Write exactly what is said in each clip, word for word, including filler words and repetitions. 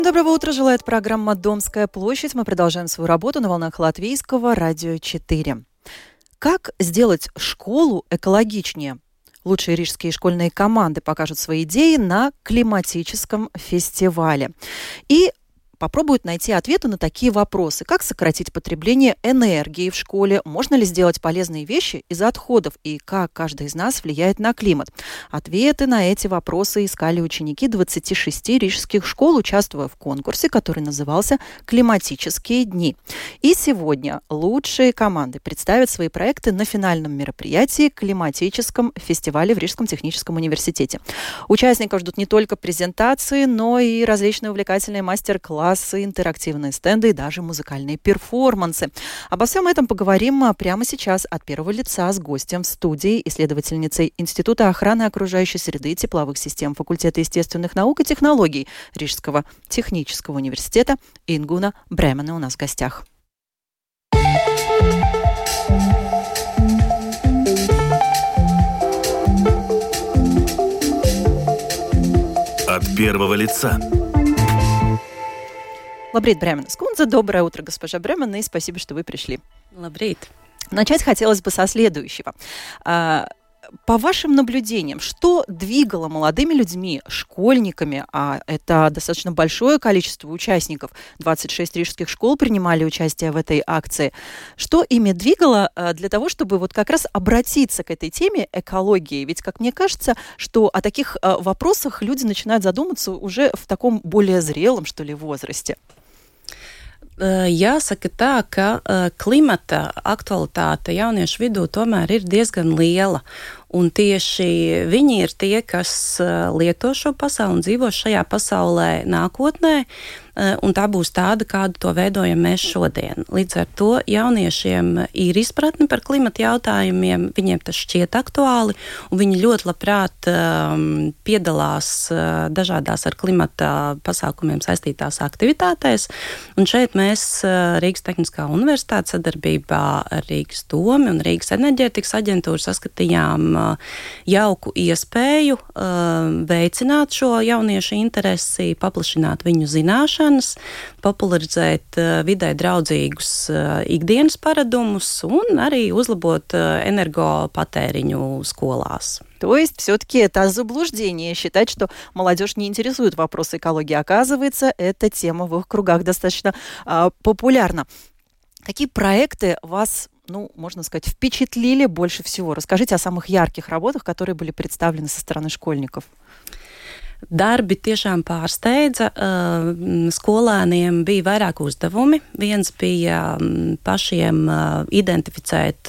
Доброго утра, желает программа «Домская площадь». Мы продолжаем свою работу на волнах Латвийского радио четыре. Как сделать школу экологичнее? Лучшие рижские школьные команды покажут свои идеи на климатическом фестивале. И попробуют найти ответы на такие вопросы. Как сократить потребление энергии в школе? Можно ли сделать полезные вещи из отходов? И как каждый из нас влияет на климат? Ответы на эти вопросы искали ученики двадцати шести рижских школ, участвуя в конкурсе, который назывался «Климатические дни». И сегодня лучшие команды представят свои проекты на финальном мероприятии климатическом фестивале в Рижском техническом университете. Участников ждут не только презентации, но и различные увлекательные мастер-классы, интерактивные стенды и даже музыкальные перформансы. Обо всем этом поговорим прямо сейчас от первого лица с гостем в студии, исследовательницей Института охраны окружающей среды и тепловых систем факультета естественных наук и технологий Рижского технического университета Ингуна Бремена у нас в гостях. От первого лица. Лабрит Бременес Кунзе. Доброе утро, госпожа Бремена, и спасибо, что вы пришли. Лабрит. Начать хотелось бы со следующего. По вашим наблюдениям, что двигало молодыми людьми, школьниками, а это достаточно большое количество участников, двадцать шесть рижских школ принимали участие в этой акции, что ими двигало для того, чтобы вот как раз обратиться к этой теме экологии? Ведь, как мне кажется, что о таких вопросах люди начинают задуматься уже в таком более зрелом, что ли, возрасте. Jāsaka tā, ka klimata aktualitāte jauniešu vidū tomēr ir diezgan liela. Un tieši viņi ir tie, kas lieto šo pasauli un dzīvo šajā pasaulē nākotnē, un tā būs tāda, kādu to veidojam mēs šodien. Līdz ar to jauniešiem ir izpratne par klimata jautājumiem, viņiem tas šķiet aktuāli, un viņi ļoti labprāt um, piedalās uh, dažādās ar klimata pasākumiem saistītās aktivitātēs. Un šeit mēs uh, Rīgas Tehniskā universitāte sadarbībā ar Rīgas domi un Rīgas enerģētikas aģentūru saskatījām jauku iespēju uh, veicināt šo jauniešu interesi, paplašināt viņu zināšanas, popularizēt uh, vidē draudzīgus uh, ikdienas paradumus un arī uzlabot uh, energopatēriņu skolās. То есть все-таки это заблуждение считать, что молодежь не интересует вопросы экологии. Оказывается, эта тема в их кругах достаточно uh, популярна. Какие проекты вас, ну, можно сказать, впечатлили больше всего? Расскажите о самых ярких работах, которые были представлены со стороны школьников. Darbi tiešām pārsteidza. Skolēniem bija vairāk uzdevumi. Viens bija pašiem identificēt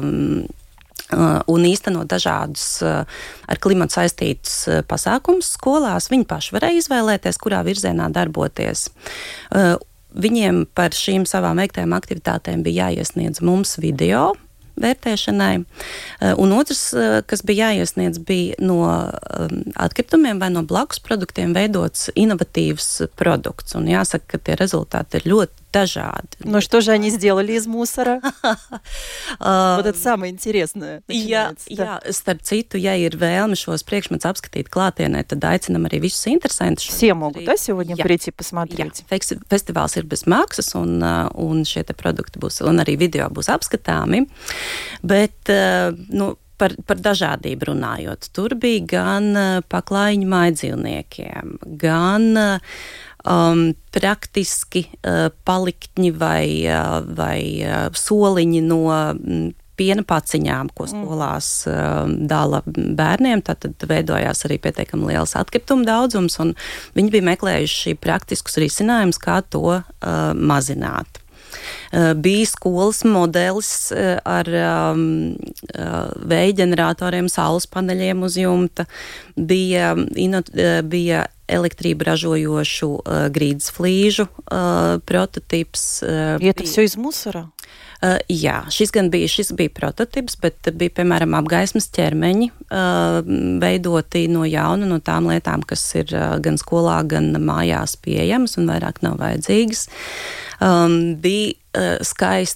un īstenot dažādus ar klimatu saistītus pasākumus skolās. Viņi paši varēja izvēlēties, kurā virzienā darboties. Viņiem par šīm savām veiktajām aktivitātēm bija jāiesniedz mums video vērtēšanai, un otrs, kas bija jāiesniedz, bija no atkritumiem vai no blakus produktiem veidots inovatīvs produkts, un jāsaka, ka tie rezultāti ir ļoti dažādi. Но что же они сделали из мусора? Вот это самое интересное. Jā, jā, starp citu, ja ir vēlme šos priekšmetus apskatīt klātienē, tad aicinam arī visus interesantus. Все могут, да, сегодня jā, прийти посмотреть? Jā, festivāls ir bez maksas, un, un šie te produkti būs, un arī video būs apskatāmi, bet, nu, Par, par dažādību runājot. Tur bija gan paklājiņu mājdzīvniekiem, gan um, praktiski uh, paliktņi vai, uh, vai uh, soliņi no um, piena paciņām, ko skolās uh, dala bērniem. Tātad veidojās arī pietiekami liels atkrituma daudzums, un viņi bija meklējuši praktiskus risinājumus, kā to uh, mazināt. Uh, bija skolas modelis uh, ar um, uh, vēja ģeneratoriem, saules paneļiem uz jumta, bija, ino, uh, bija elektrību ražojošu uh, grīdas flīžu uh, prototips. Uh, И это все из мусора? Uh, jā, šis gan bija, šis bija prototips, bet bija, piemēram, apgaismas ķermeņi uh, veidoti no jauna, no tām lietām, kas ir uh, gan skolā, gan mājās pieejamas un vairāk nav vajadzīgas. Um, bija uh, skaista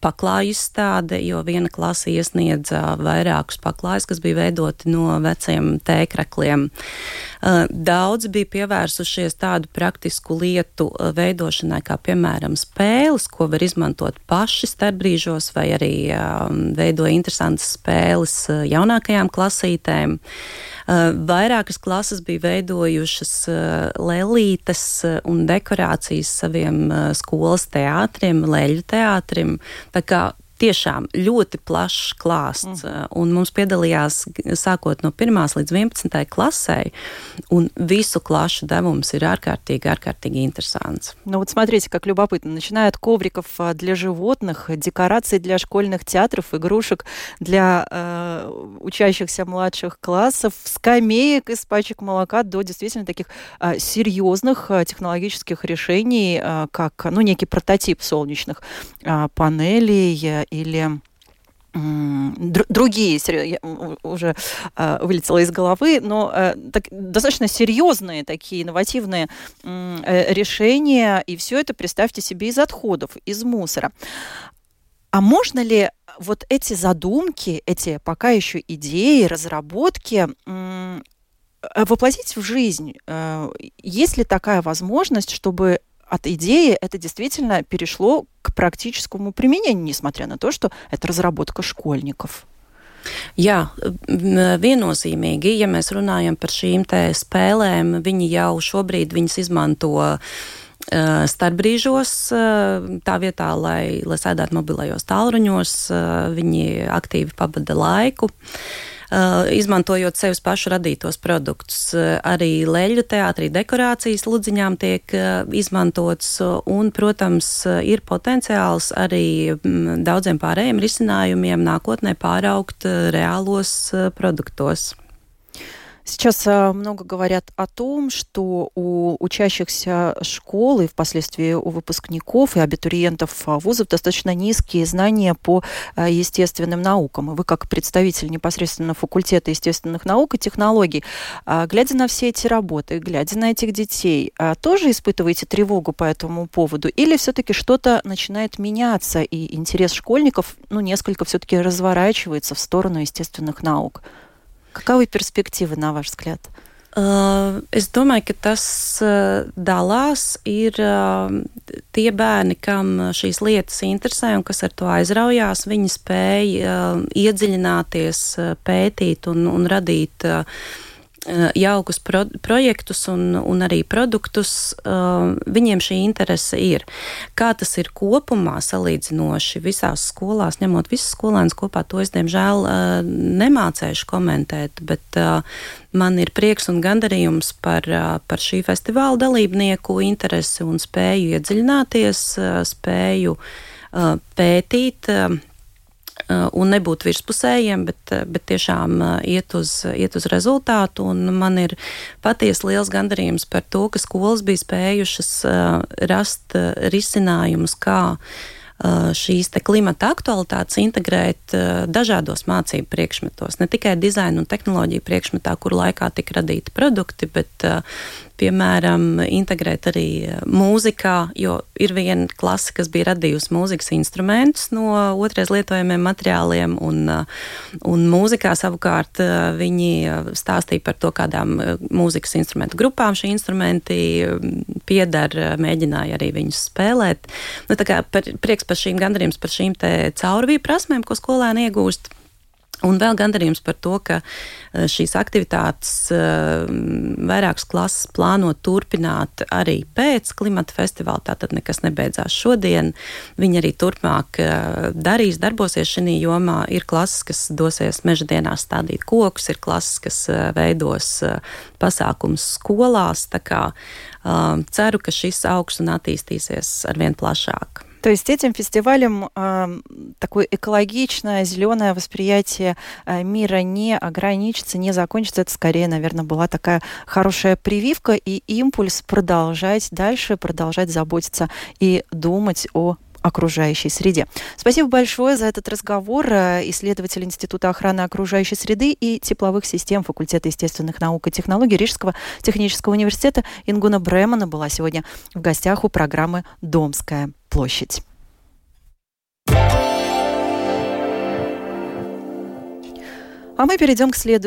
paklāju izstāde, jo viena klase iesniedza vairākus paklājus, kas bija veidoti no veciem tēkrakliem. Daudz bija pievērsušies tādu praktisku lietu veidošanai, kā piemēram spēles, ko var izmantot paši starpbrīžos, vai arī veidoja interesantas spēles jaunākajām klasītēm. Vairākas klases bija veidojušas lelītes un dekorācijas saviem skolas teātriem, leļu teātrim. Tā kā tiešām ļoti plašs klāsts, mm. un mums piedalījās sākot no pirmās līdz vienpadsmitai klasei, un visu klašu devums ir ārkārtīgi, ārkārtīgi интересants. Ну вот смотрите, как любопытно. Начиная от ковриков для животных, декораций для школьных театров, игрушек для э, учащихся младших классов, скамеек из пачек молока до действительно таких э, серьезных э, технологических решений, э, как ну, некий прототип солнечных э, панелей э, или Др- другие, я уже э, вылетело из головы, но э, так, достаточно серьезные такие инновативные э, решения, и все это, представьте себе, из отходов, из мусора. А можно ли вот эти задумки, эти пока еще идеи, разработки э, воплотить в жизнь? Э, есть ли такая возможность, чтобы от идеи это действительно перешло к практическому применению, несмотря на то, что это разработка школьников? Jā, viennozīmīgi, ja mēs runājam par šīm te spēlēm, viņi jau šobrīd viņas izmanto uh, starpbrīžos, uh, tā vietā, lai, lai sēdētu mobilajos tālruņos, uh, viņi aktīvi pavada laiku. Uh, izmantojot sevis pašu radītos produktus. Uh, arī leļu teātrī dekorācijas ludziņām tiek uh, izmantots, uh, un, protams, uh, ir potenciāls arī mm, daudziem pārējiem risinājumiem nākotnē pāraukt uh, reālos uh, produktos. Сейчас много говорят о том, что у учащихся школ и впоследствии у выпускников и абитуриентов вузов достаточно низкие знания по естественным наукам. И вы, как представитель непосредственно факультета естественных наук и технологий, глядя на все эти работы, глядя на этих детей, тоже испытываете тревогу по этому поводу? Или все-таки что-то начинает меняться, и интерес школьников ну, несколько все-таки разворачивается в сторону естественных наук? Каковы перспективы, на ваш взгляд? Uh, es domāju, ka tas uh, dalās ir uh, tie bērni, kam šīs lietas interesē un kas ar to aizraujās. Viņi spēja uh, iedziļināties, uh, pētīt un, un radīt uh, jaukus pro, projektus un, un arī produktus, uh, viņiem šī interese ir. Kā tas ir kopumā salīdzinoši visās skolās, ņemot visas skolēnas kopā, to es, diemžēl, uh, nemācēšu komentēt, bet uh, man ir prieks un gandarījums par, uh, par šī festivāla dalībnieku interesi un spēju iedziļināties, uh, spēju uh, pētīt, uh, un nebūt virspusējiem, bet, bet tiešām iet uz, iet uz rezultātu. Un man ir patiesi liels gandarījums par to, ka skolas bija spējušas rast risinājumus, kā šīs te klimata aktualitātes integrēt dažādos mācību priekšmetos. Ne tikai dizaina un tehnoloģiju priekšmetā, kur laikā tika radīti produkti, bet, piemēram, integrēt arī mūzikā, jo ir viena klase, kas bija radījusi mūzikas instrumentus no otrais lietojamiem materiāliem, un, un mūzikā savukārt viņi stāstīja par to, kādām mūzikas instrumentu grupām šī instrumenti pieder, mēģināja arī viņus spēlēt. Nu, tā kā par, prieks par šīm gandarījums par šīm te caurvīju prasmēm, ko skolēni iegūst. Un vēl gandarījums par to, ka šīs aktivitātes vairākas klases plāno turpināt arī pēc klimata festivāla, tātad nekas nebeidzās šodien. Viņi arī turpmāk darīs, darbosies šajā jomā. Ir klases, kas dosies meža dienās stādīt kokus, ir klases, kas veidos pasākumus skolās, tā kā ceru, ka šis augs un attīstīsies arvien plašāk. То есть этим фестивалем э, такое экологичное, зеленое восприятие э, мира не ограничится, не закончится. Это скорее, наверное, была такая хорошая прививка и импульс продолжать дальше, продолжать заботиться и думать о окружающей среде. Спасибо большое за этот разговор. Исследователь Института охраны окружающей среды и тепловых систем факультета естественных наук и технологий Рижского технического университета Ингуна Бремана была сегодня в гостях у программы «Домская площадь». А мы перейдем к следующему.